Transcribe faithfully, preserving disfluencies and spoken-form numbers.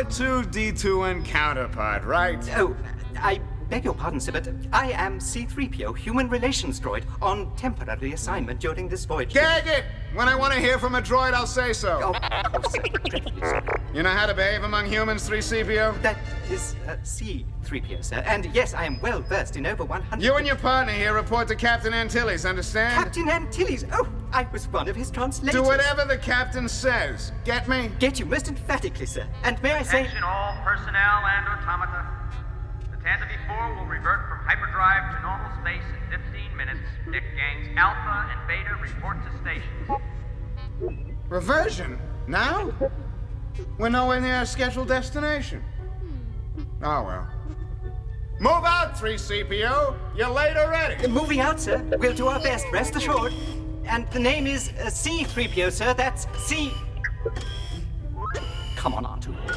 R two D two and counterpart, right? Oh, I beg your pardon, sir, but I am C three P O, human relations droid, on temporary assignment during this voyage. Gag it! When I want to hear from a droid, I'll say so. Oh, of course, sir. Dreadfully sorry. You know how to behave among humans, three C P O? That is uh, C three P O, sir. And yes, I am well versed in over one hundred... You and your partner here report to Captain Antilles, understand? Captain Antilles! Oh, I was one of his translators. Do whatever the captain says. Get me? Get you most emphatically, sir. And may I say... Attention all personnel and automata. The Tanda V four will revert from hyperdrive to normal space in fifteen minutes. Dick Gangs Alpha and Beta report to stations. Reversion? Now? We're nowhere near our scheduled destination. Oh, well. Move out, three C P O. You're late already. Uh, moving out, sir. We'll do our best, rest assured. And the name is uh, C three P O, sir. That's C... Come on, Artu.